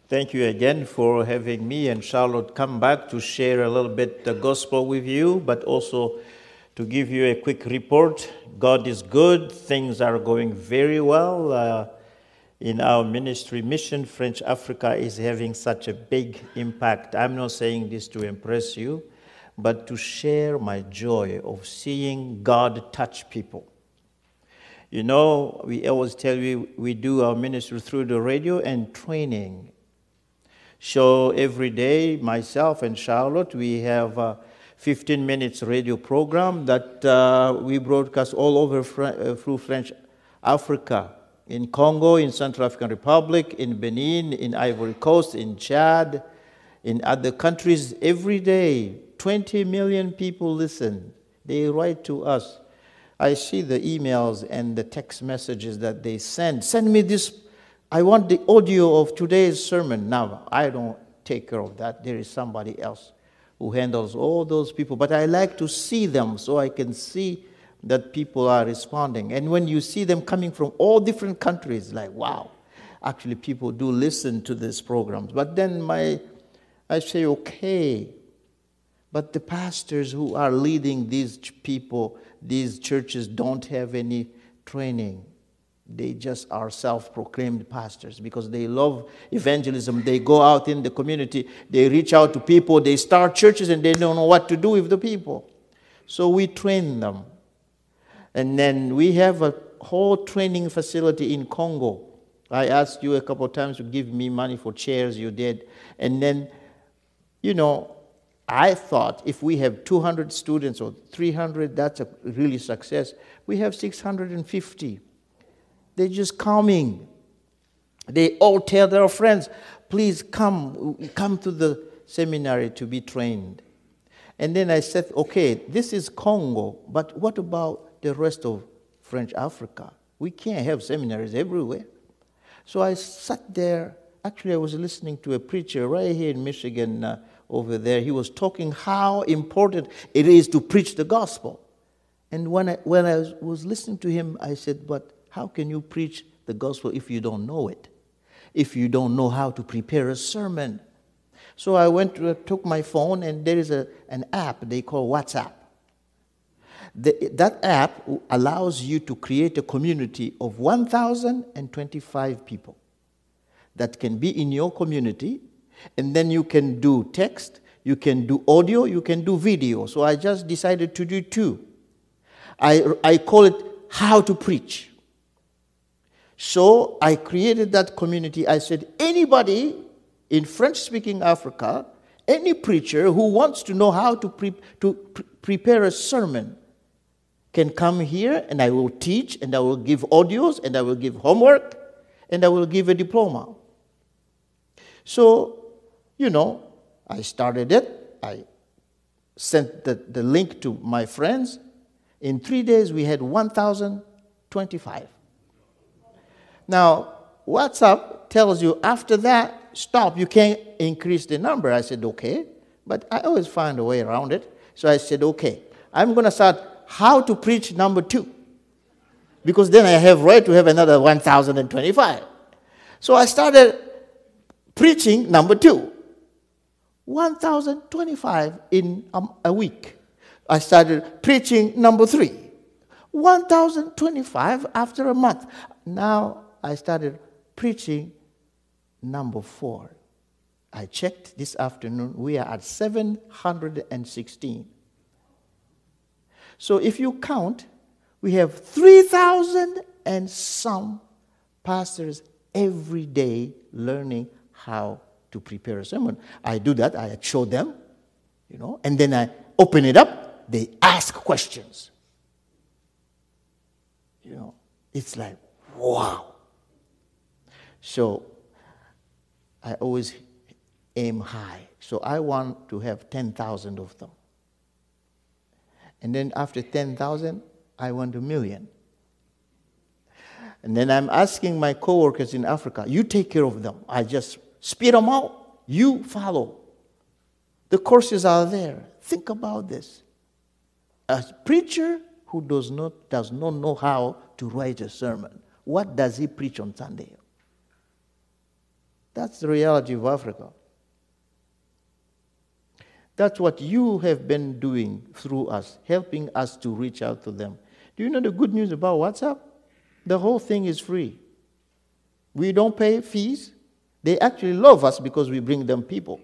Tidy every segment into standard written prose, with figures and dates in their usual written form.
Thank you again for having me and Charlotte come back to share a little bit the gospel with you, but also to give you a quick report. God is good. Things are going very well. In our ministry, Mission French Africa is having such a big impact. I'm not saying this to impress you, but to share my joy of seeing God touch people. You know, we always tell you we do our ministry through the radio and training. So every day, myself and Charlotte, we have a 15 minutes radio program that we broadcast all over through French Africa, in Congo, in Central African Republic, in Benin, in Ivory Coast, in Chad, in other countries. Every day, 20 million people listen. They write to us. I see the emails and the text messages that they send. Send me this. I want the audio of today's sermon. Now, I don't take care of that. There is somebody else who handles all those people. But I like to see them so I can see that people are responding. And when you see them coming from all different countries, like, wow, actually people do listen to these programs. But then I say, okay, but the pastors who are leading these people, these churches don't have any training. They just are self-proclaimed pastors because they love evangelism. They go out in the community, they reach out to people, they start churches, and they don't know what to do with the people. So we train them. And then we have a whole training facility in Congo. I asked you a couple of times to give me money for chairs, you did. And then, you know, I thought if we have 200 students or 300, that's a really success. We have 650. They're just coming. They all tell their friends, please come to the seminary to be trained. And then I said, okay, this is Congo, but what about the rest of French Africa? We can't have seminaries everywhere. So I sat there. Actually, I was listening to a preacher right here in Michigan over there. He was talking how important it is to preach the gospel. And when I was listening to him, I said, but how can you preach the gospel if you don't know it? If you don't know how to prepare a sermon? So I took my phone, and there is an app they call WhatsApp. That app allows you to create a community of 1,025 people that can be in your community, and then you can do text, you can do audio, you can do video. So I just decided to do two. I call it How to Preach. So I created that community. I said, anybody in French-speaking Africa, any preacher who wants to know how to prepare a sermon can come here, and I will teach, and I will give audios, and I will give homework, and I will give a diploma. So, you know, I started it. I sent the link to my friends. In 3 days, we had 1,025. Now, WhatsApp tells you after that, stop, you can't increase the number. I said, okay, but I always find a way around it. So I said, okay, I'm going to start How to Preach number 2, because then I have right to have another 1,025. So I started preaching number 2, 1,025 in a week. I started preaching number 3, 1,025 after a month. Now I started preaching number 4. I checked this afternoon. We are at 716. So if you count, we have 3,000 and some pastors every day learning how to prepare a sermon. I do that. I show them, you know, and then I open it up. They ask questions. You know, it's like, wow. So I always aim high. So I want to have 10,000 of them. And then after 10,000, I want 1 million. And then I'm asking my coworkers in Africa, you take care of them. I just spit them out. You follow. The courses are there. Think about this. A preacher who does not know how to write a sermon, what does he preach on Sunday? That's the reality of Africa. That's what you have been doing through us, helping us to reach out to them. Do you know the good news about WhatsApp? The whole thing is free. We don't pay fees. They actually love us because we bring them people.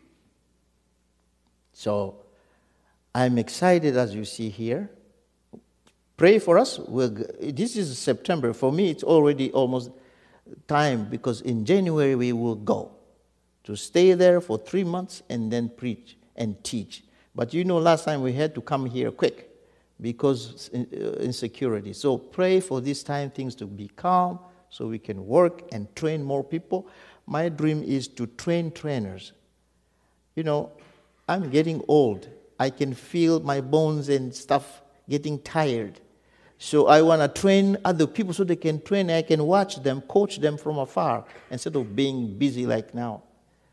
So I'm excited, as you see here. Pray for us. This is September. For me, it's already almost time, because in January we will go to stay there for 3 months and then preach and teach. But you know, last time we had to come here quick because insecurity. So pray for this time things to be calm so we can work and train more people. My dream is to train trainers. You know, I'm getting old. I can feel my bones and stuff getting tired. So I want to train other people so they can train. I can watch them, coach them from afar instead of being busy like now.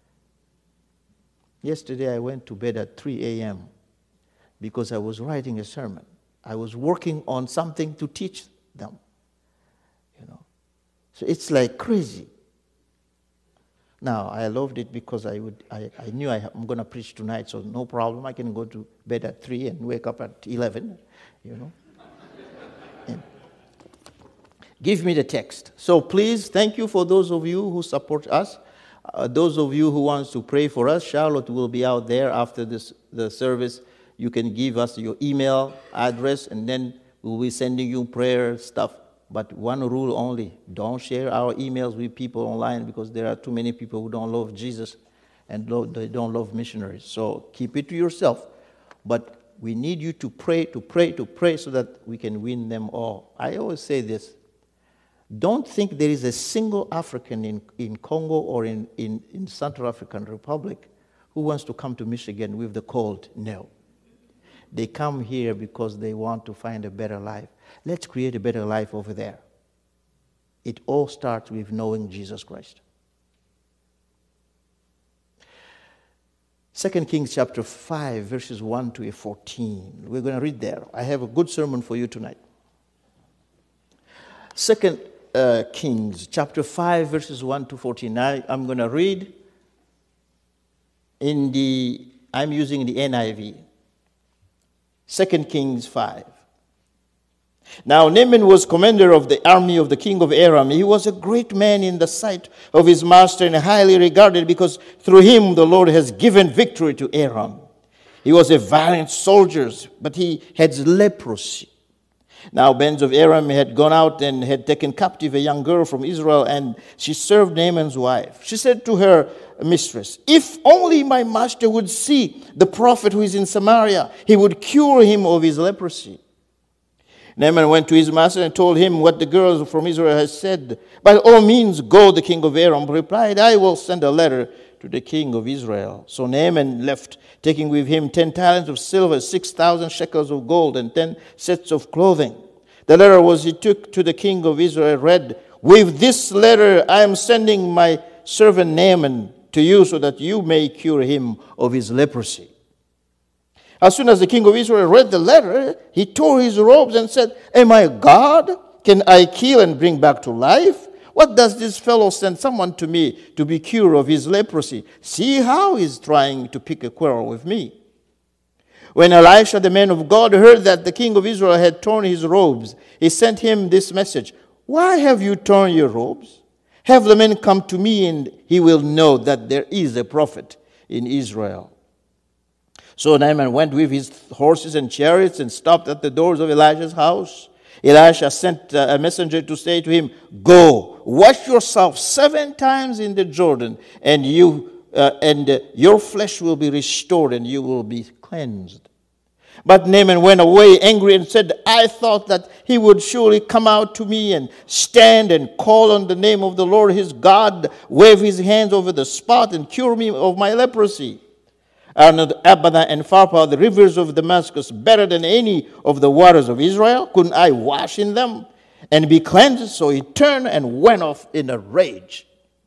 Yesterday I went to bed at 3 a.m. because I was writing a sermon. I was working on something to teach them. You know, so it's like crazy. Now I loved it because I knew I'm going to preach tonight, so no problem. I can go to bed at 3 and wake up at 11. You know. Give me the text. So please, thank you for those of you who support us. Those of you who want to pray for us, Charlotte will be out there after the service. You can give us your email address, and then we'll be sending you prayer stuff. But one rule only: don't share our emails with people online, because there are too many people who don't love Jesus and they don't love missionaries. So keep it to yourself. But we need you to pray so that we can win them all. I always say this. Don't think there is a single African in Congo or in Central African Republic who wants to come to Michigan with the cold. No. They come here because they want to find a better life. Let's create a better life over there. It all starts with knowing Jesus Christ. 2 Kings chapter 5, verses 1 to 14. We're going to read there. I have a good sermon for you tonight. 2 Kings chapter 5, verses 1 to 14. I'm going to read I'm using the NIV. 2 Kings 5. Now Naaman was commander of the army of the king of Aram. He was a great man in the sight of his master and highly regarded, because through him the Lord has given victory to Aram. He was a valiant soldier, but he had leprosy. Now bands of Aram had gone out and had taken captive a young girl from Israel, and she served Naaman's wife. She said to her mistress, "If only my master would see the prophet who is in Samaria, he would cure him of his leprosy." Naaman went to his master and told him what the girl from Israel had said. "By all means, go," the king of Aram replied. "I will send a letter to the king of Israel." So Naaman left, taking with him 10 talents of silver, 6,000 shekels of gold, and 10 sets of clothing. The letter he took to the king of Israel read, "With this letter I am sending my servant Naaman to you, so that you may cure him of his leprosy." As soon as the king of Israel read the letter, he tore his robes and said, "Am I God? Can I kill and bring back to life? What does this fellow send someone to me to be cured of his leprosy? See how he's trying to pick a quarrel with me." When Elisha, the man of God, heard that the king of Israel had torn his robes, he sent him this message: "Why have you torn your robes? Have the man come to me, and he will know that there is a prophet in Israel." So Naaman went with his horses and chariots and stopped at the doors of Elijah's house. Elisha sent a messenger to say to him, "Go, wash yourself 7 times in the Jordan, and your flesh will be restored, and you will be cleansed." But Naaman went away angry and said, "I thought that he would surely come out to me and stand and call on the name of the Lord his God, wave his hands over the spot, and cure me of my leprosy. Are not Abana and Pharpar, the rivers of Damascus, better than any of the waters of Israel? Couldn't I wash in them and be cleansed?" So he turned and went off in a rage.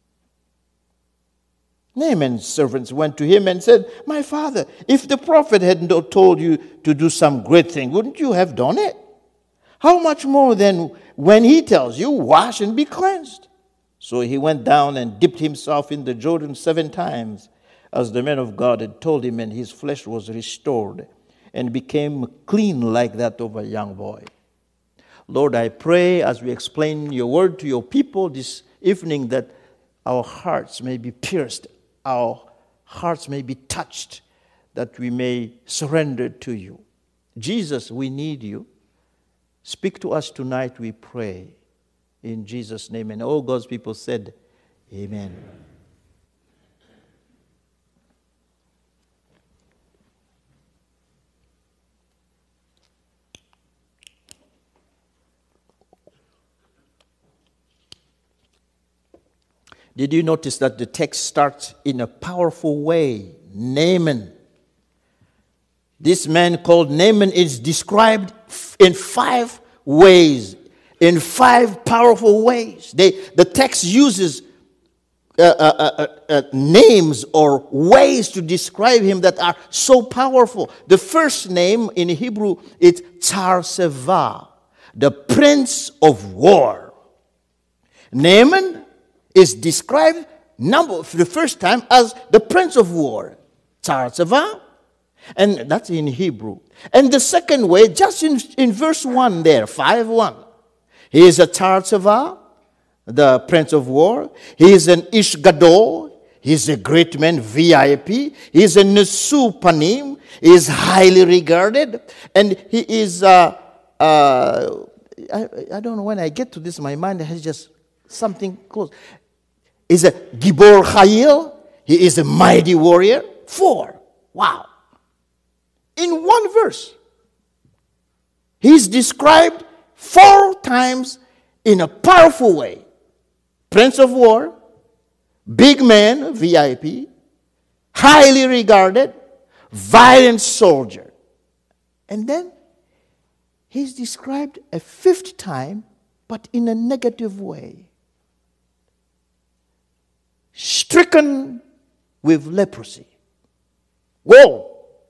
Naaman's servants went to him and said, "My father, if the prophet had not told you to do some great thing, wouldn't you have done it? How much more then when he tells you, wash and be cleansed?" So he went down and dipped himself in the Jordan 7 times, as the man of God had told him, and his flesh was restored and became clean like that of a young boy. Lord, I pray as we explain your word to your people this evening that our hearts may be pierced, our hearts may be touched, that we may surrender to you. Jesus, we need you. Speak to us tonight, we pray. In Jesus' name. And all God's people said, amen. Did you notice that the text starts in a powerful way? Naaman. This man called Naaman is described in 5 ways, in 5 powerful ways. The text uses names or ways to describe him that are so powerful. The first name in Hebrew is Tsar-Seva, the Prince of War. Naaman is described for the first time as the Prince of War, Tsar-Seva, and that's in Hebrew. And the second way, just in verse 1 there, 5:1, he is a Tsar-Seva, the Prince of War. He is an Ish Gadol. He is a great man, VIP. He is a Nesu Panim. He is highly regarded. And he is, I don't know, when I get to this, my mind has just something close. He's a Gibor Chayil. He is a mighty warrior. 4. Wow. In one verse. He's described 4 times in a powerful way. Prince of War, big man, VIP, highly regarded, valiant soldier. And then he's described a 5th time, but in a negative way. Stricken with leprosy. Whoa!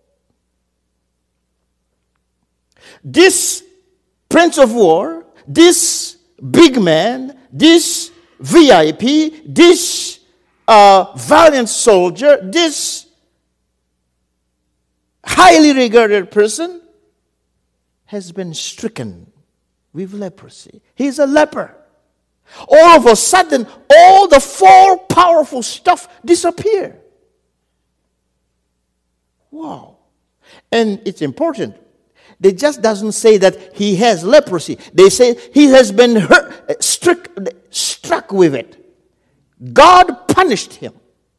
This Prince of War, this big man, this VIP, this valiant soldier, this highly regarded person has been stricken with leprosy. He's a leper. All of a sudden, all the 4 powerful stuff disappear. Wow. And it's important. They just doesn't say that he has leprosy. They say he has been struck with it. God punished him.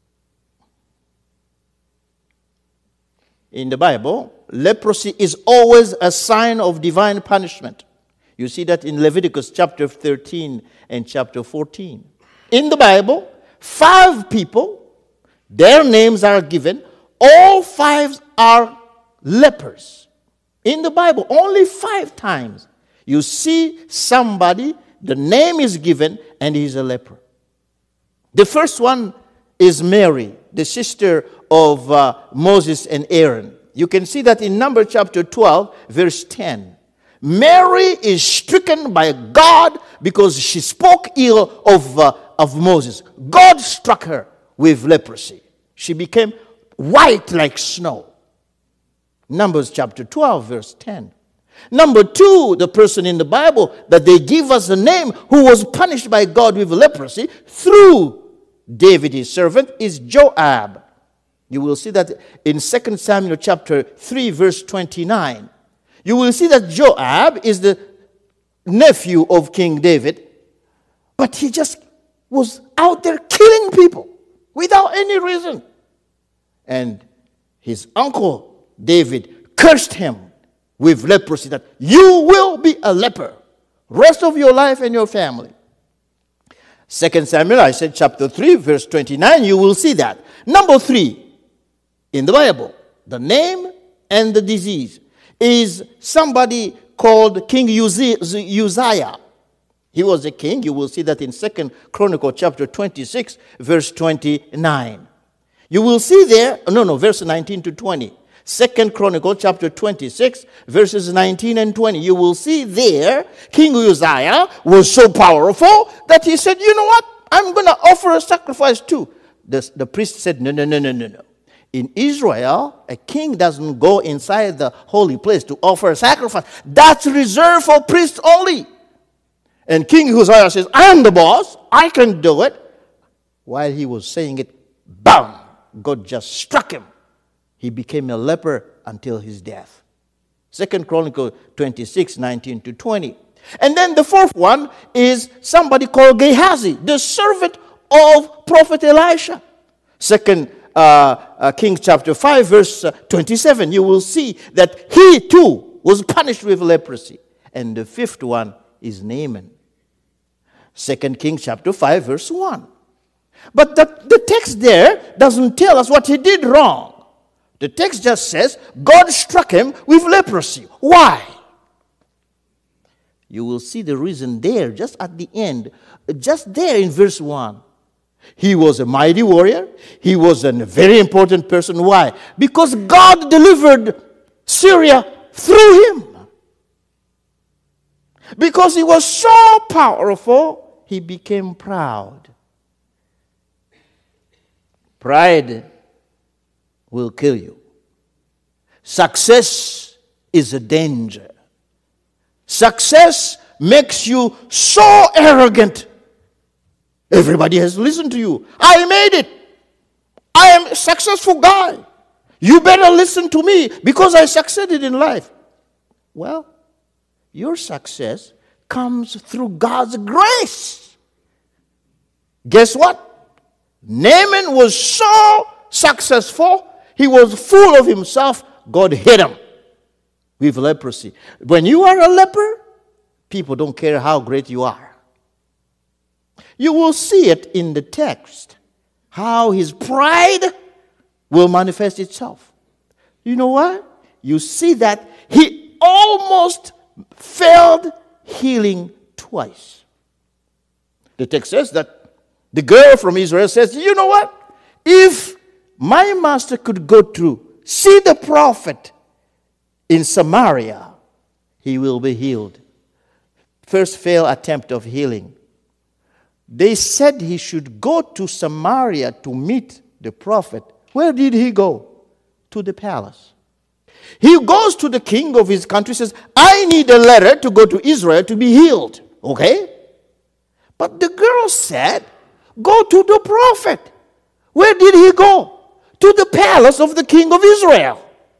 In the Bible, leprosy is always a sign of divine punishment. You see that in Leviticus chapter 13 and chapter 14. In the Bible, 5 people, their names are given. All 5 are lepers. In the Bible, only 5 times you see somebody, the name is given, and he's a leper. The first one is Mary, the sister of Moses and Aaron. You can see that in Numbers chapter 12, verse 10. Mary is stricken by God because she spoke ill of Moses. God struck her with leprosy. She became white like snow. Numbers chapter 12, verse 10. Number 2, the person in the Bible that they give us a name who was punished by God with leprosy through David, his servant, is Joab. You will see that in 2 Samuel chapter 3, verse 29. You will see that Joab is the nephew of King David, but he just was out there killing people without any reason. And his uncle David cursed him with leprosy, that you will be a leper rest of your life and your family. 2 Samuel, I said chapter 3, verse 29, you will see that. Number 3 in the Bible, the name and the disease is somebody called King Uzziah. He was a king. You will see that in 2 Chronicle chapter 26, verse 29. You will see there, verse 19 to 20. 2 Chronicle chapter 26, verses 19 and 20. You will see there, King Uzziah was so powerful that he said, you know what? I'm going to offer a sacrifice too. The priest said, no, no, no, no, no, no. In Israel, a king doesn't go inside the holy place to offer a sacrifice. That's reserved for priests only. And King Uzziah says, I'm the boss. I can do it. While he was saying it, bam! God just struck him. He became a leper until his death. 2 Chronicles 26, 19 to 20. And then the fourth one is somebody called Gehazi, the servant of Prophet Elisha. 2 Kings chapter 5, verse 27, you will see that he too was punished with leprosy. And the fifth one is Naaman. 2 Kings chapter 5, verse 1. But the text there doesn't tell us what he did wrong. The text just says God struck him with leprosy. Why? You will see the reason there, just at the end, just there in verse 1. He was a mighty warrior. He was a very important person. Why? Because God delivered Syria through him. Because he was so powerful, he became proud. Pride will kill you. Success is a danger. Success makes you so arrogant. Everybody has listened to you. I made it. I am a successful guy. You better listen to me because I succeeded in life. Well, your success comes through God's grace. Guess what? Naaman was so successful, he was full of himself, God hit him with leprosy. When you are a leper, people don't care how great you are. You will see it in the text, how his pride will manifest itself. You know what? You see that he almost failed healing twice. The text says that the girl from Israel says, you know what? If my master could go to see the prophet in Samaria, he will be healed. First failed attempt of healing. They said he should go to Samaria to meet the prophet. Where did he go? To the palace. He goes to the king of his country, says, I need a letter to go to Israel to be healed. Okay? But the girl said, go to the prophet. Where did he go? To the palace of the king of Israel.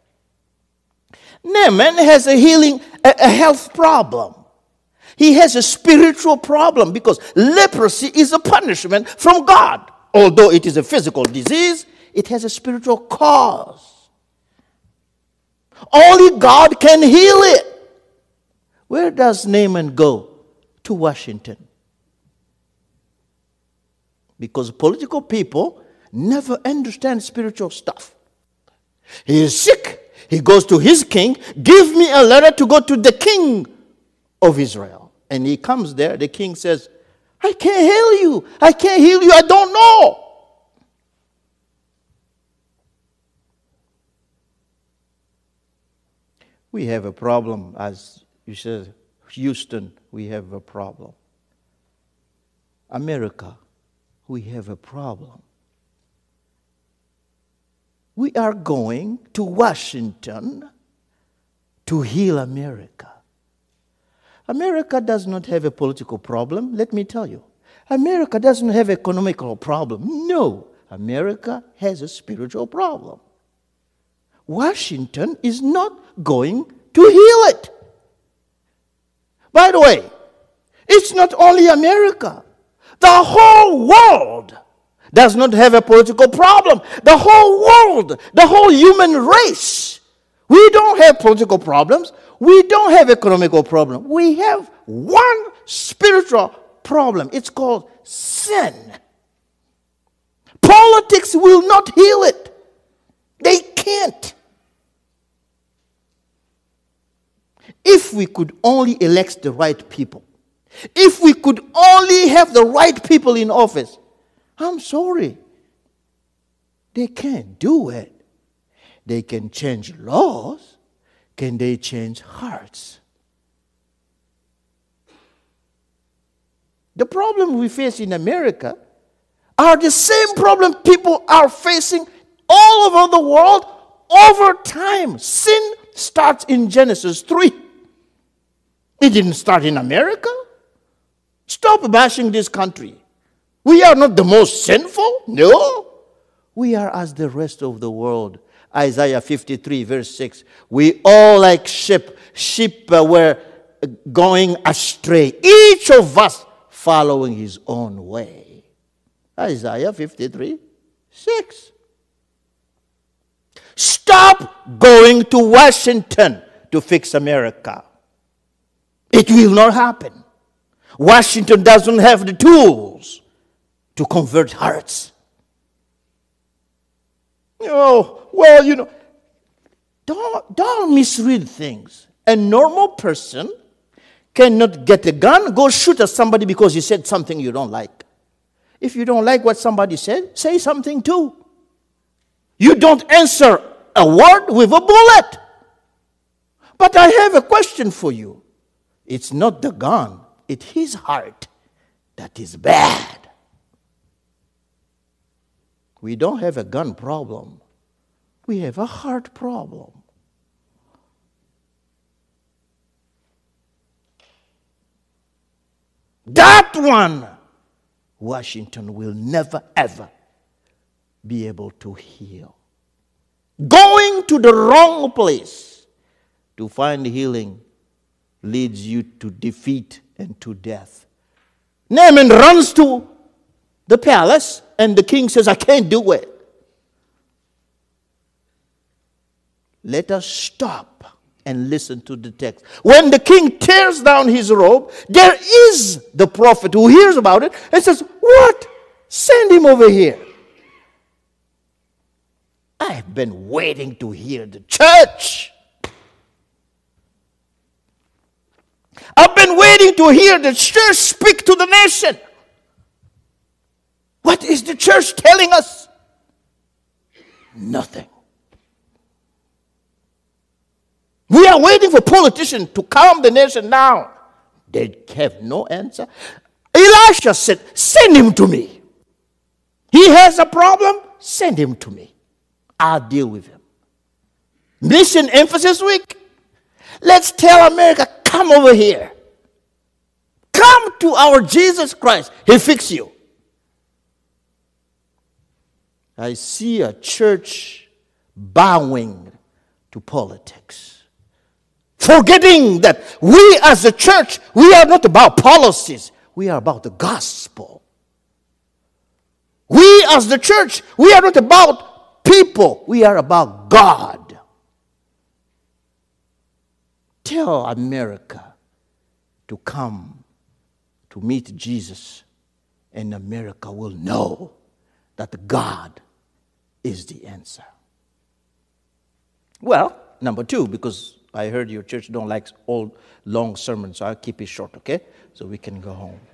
Naaman has a health problem. He has a spiritual problem because leprosy is a punishment from God. Although it is a physical disease, it has a spiritual cause. Only God can heal it. Where does Naaman go? To Washington. Because political people never understand spiritual stuff. He is sick. He goes to his king. Give me a letter to go to the king of Israel. And he comes there. The king says, I can't heal you. I can't heal you. I don't know. We have a problem. As you said, Houston, we have a problem. America, we have a problem. We are going to Washington to heal America. America does not have a political problem, let me tell you. America doesn't have an economical problem. No, America has a spiritual problem. Washington is not going to heal it. By the way, it's not only America. The whole world does not have a political problem. The whole world, the whole human race. We don't have political problems. We don't have economical problems. We have one spiritual problem. It's called sin. Politics will not heal it. They can't. If we could only elect the right people, if we could only have the right people in office, I'm sorry, they can't do it. They can change laws. Can they change hearts? The problem we face in America are the same problem people are facing all over the world over time. Sin starts in Genesis 3. It didn't start in America. Stop bashing this country. We are not the most sinful. No. We are as the rest of the world. Isaiah 53 verse 6. We all like sheep were going astray. Each of us following his own way. Isaiah 53 6. Stop going to Washington to fix America. It will not happen. Washington doesn't have the tools to convert hearts. Don't misread things. A normal person cannot get a gun, go shoot at somebody because he said something you don't like. If you don't like what somebody said, say something too. You don't answer a word with a bullet. But I have a question for you. It's not the gun, it's his heart that is bad. We don't have a gun problem. We have a heart problem. That one, Washington will never, ever be able to heal. Going to the wrong place to find healing leads you to defeat and to death. Naaman runs to the palace, and the king says, I can't do it. Let us stop and listen to the text. When the king tears down his robe, there is the prophet who hears about it and says, what? Send him over here. I've been waiting to hear the church. I've been waiting to hear the church speak to the nation. What is the church telling us? Nothing. We are waiting for politicians to calm the nation down. They have no answer. Elisha said, send him to me. He has a problem, send him to me. I'll deal with him. Mission Emphasis Week. Let's tell America, come over here. Come to our Jesus Christ. He'll fix you. I see a church bowing to politics, forgetting that we as a church, we are not about policies. We are about the gospel. We as the church, we are not about people. We are about God. Tell America to come to meet Jesus, and America will know that God is the answer. Well, number two, because I heard your church don't like old, long sermons, so I'll keep it short, okay? So we can go home.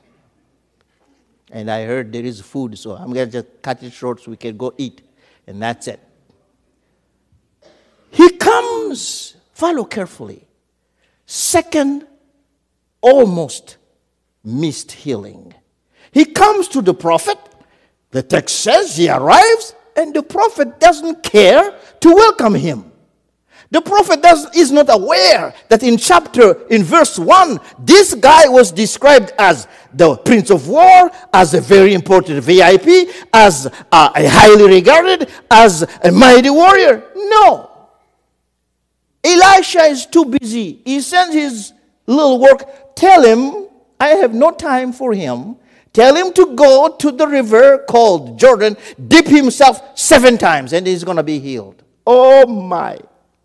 And I heard there is food, so I'm going to just cut it short so we can go eat. And that's it. He comes, follow carefully. Second, almost missed healing. He comes to the prophet. The text says he arrives, and the prophet doesn't care to welcome him. The prophet is not aware that in verse 1, this guy was described as the prince of war, as a very important VIP, as a highly regarded, as a mighty warrior. No. Elisha is too busy. He sends his little work. Tell him, I have no time for him. Tell him to go to the river called Jordan, dip himself 7 times, and he's going to be healed. Oh my.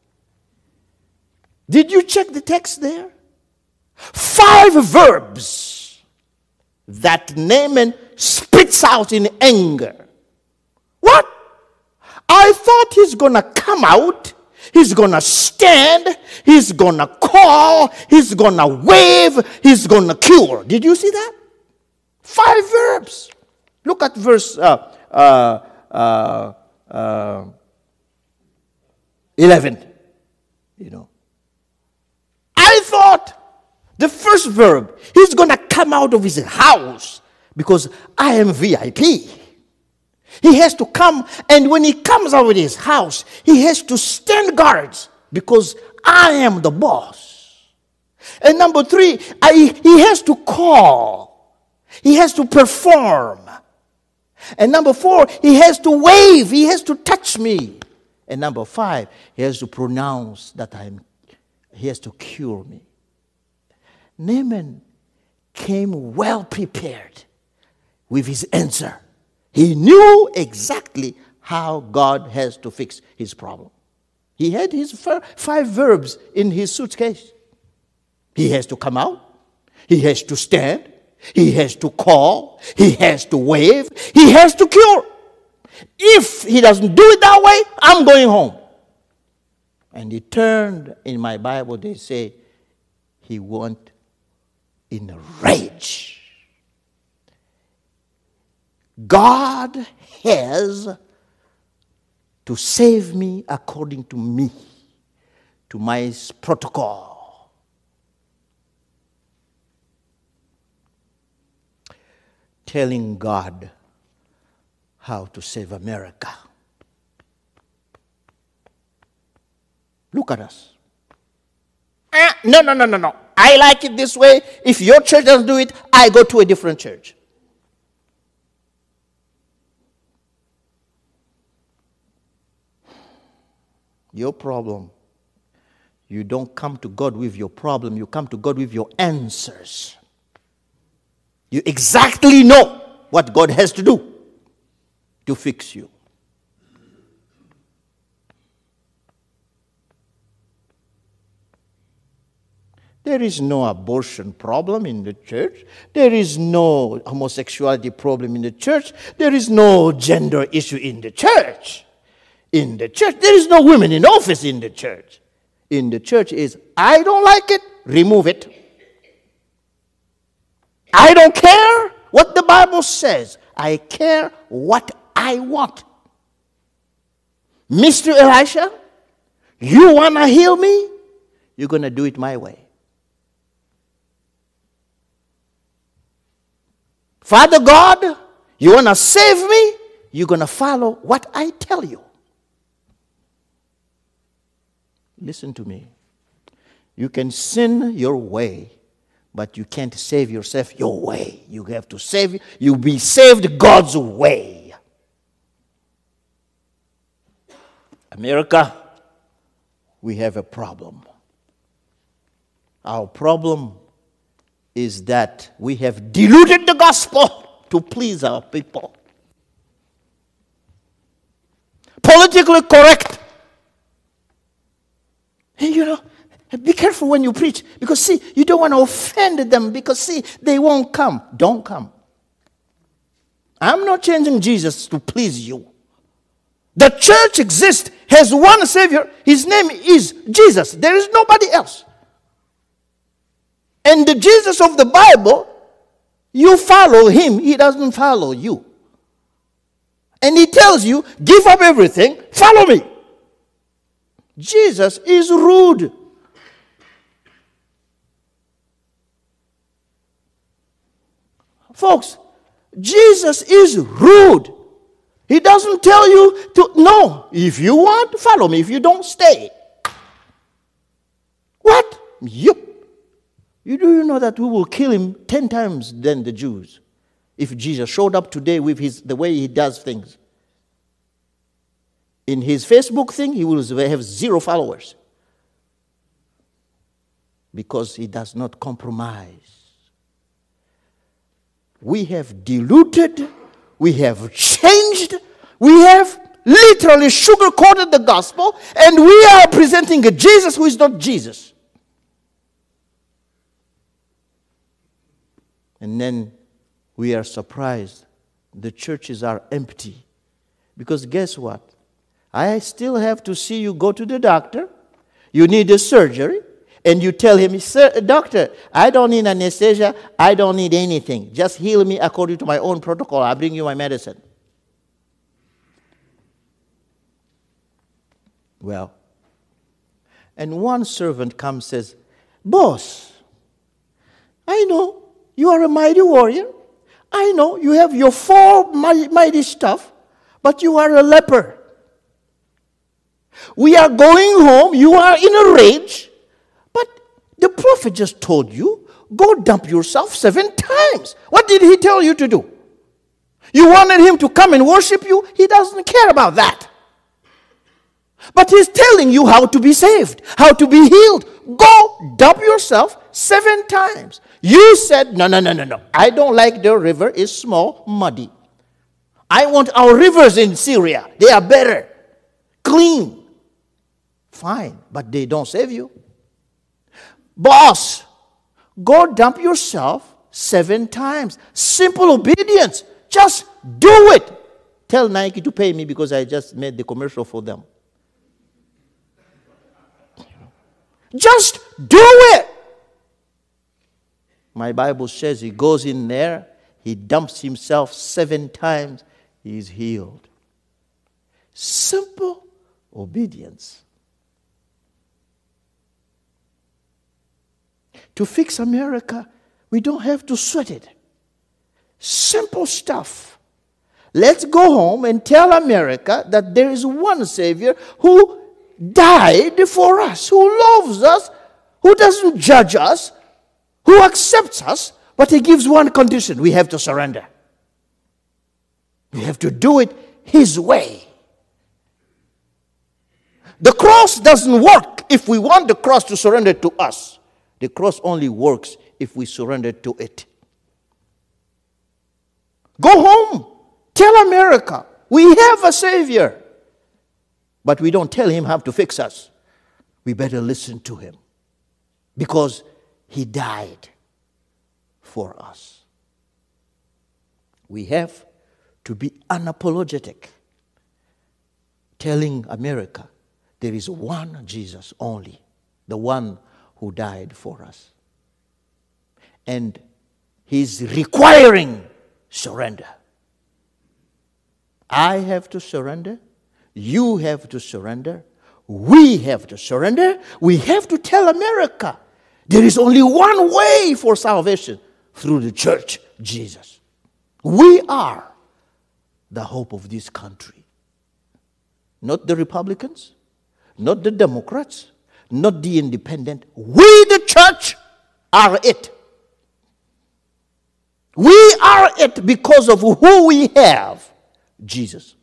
Did you check the text there? 5 verbs that Naaman spits out in anger. What? I thought he's going to come out, he's going to stand, he's going to call, he's going to wave, he's going to cure. Did you see that? 5 verbs. Look at verse 11. You know. I thought the first verb, he's going to come out of his house. because I am VIP. He has to come, and when he comes out of his house, he has to stand guards because I am the boss. And number three, he has to call. He has to perform. And number four, he has to wave. He has to touch me. And number five, he has to pronounce that he has to cure me. Naaman came well prepared with his answer. He knew exactly how God has to fix his problem. He had his 5 verbs in his suitcase. He has to come out. He has to stand. He has to call. He has to wave. He has to cure. If he doesn't do it that way, I'm going home. And he turned, in my Bible, they say, he went in a rage. God has to save me according to me, to my protocol. Telling God how to save America. Look at us. No. I like it this way. If your church doesn't do it, I go to a different church. Your problem. You don't come to God with your problem. You come to God with your answers. You exactly know what God has to do to fix you. There is no abortion problem in the church. There is no homosexuality problem in the church. There is no gender issue in the church. In the church, there is no women in office in the church. In the church is, I don't like it, remove it. I don't care what the Bible says. I care what I want. Mr. Elisha, you want to heal me? You're going to do it my way. Father God, you want to save me? You're going to follow what I tell you. Listen to me. You can sin your way, but you can't save yourself your way. You have to save, you'll be saved God's way. America, we have a problem. Our problem is that we have diluted the gospel to please our people. Politically correct. And be careful when you preach. Because see, you don't want to offend them. Because see, they won't come. Don't come. I'm not changing Jesus to please you. The church exists, has one Savior. His name is Jesus. There is nobody else. And the Jesus of the Bible, you follow him. He doesn't follow you. And he tells you, give up everything, follow me. Jesus is rude. Folks, Jesus is rude. He doesn't tell you to, no, if you want, follow me. If you don't, stay. What? Yep. You know that we will kill him 10 times than the Jews if Jesus showed up today with the way he does things. In his Facebook thing, he will have 0 followers because he does not compromise. We have diluted, we have changed, we have literally sugar-coated the gospel, and we are presenting a Jesus who is not Jesus. And then we are surprised. The churches are empty. Because guess what? I still have to see you go to the doctor. You need a surgery. And you tell him, Sir, doctor, I don't need anesthesia. I don't need anything. Just heal me according to my own protocol. I'll bring you my medicine. Well, and one servant comes and says, Boss, I know you are a mighty warrior. I know you have your four mighty stuff, but you are a leper. We are going home. You are in a rage. But the prophet just told you, go dump yourself 7 times. What did he tell you to do? You wanted him to come and worship you? He doesn't care about that. But he's telling you how to be saved, how to be healed. Go dump yourself 7 times. You said, no. I don't like the river. It's small, muddy. I want our rivers in Syria. They are better, clean. Fine, but they don't save you. Boss, go dump yourself 7 times. Simple obedience. Just do it. Tell Nike to pay me because I just made the commercial for them. Just do it. My Bible says he goes in there, he dumps himself 7 times, he is healed. Simple obedience. To fix America, we don't have to sweat it. Simple stuff. Let's go home and tell America that there is one Savior who died for us, who loves us, who doesn't judge us, who accepts us, but he gives one condition. We have to surrender. We have to do it his way. The cross doesn't work if we want the cross to surrender to us. The cross only works if we surrender to it. Go home. Tell America, we have a Savior. But we don't tell him how to fix us. We better listen to him. Because he died for us. We have to be unapologetic. Telling America there is one Jesus only. The one who died for us. And he's requiring surrender. I have to surrender. You have to surrender. We have to surrender. We have to tell America there is only one way for salvation, through the church, Jesus. We are the hope of this country. Not the Republicans, not the Democrats, not the independent. We, the church, are it. We are it because of who we have, Jesus.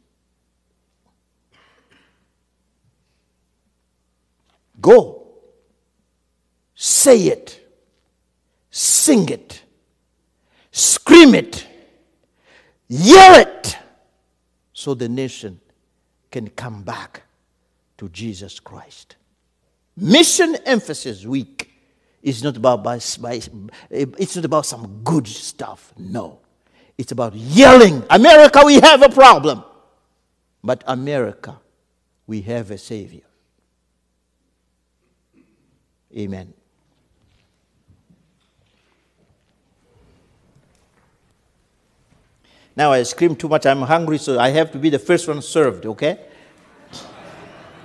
Go. Say it. Sing it. Scream it. Yell it. So the nation can come back to Jesus Christ. Mission Emphasis Week is not about it's not about some good stuff. No. It's about yelling, America, we have a problem. But America, we have a Savior. Amen. Now I scream too much. I'm hungry, so I have to be the first one served, okay?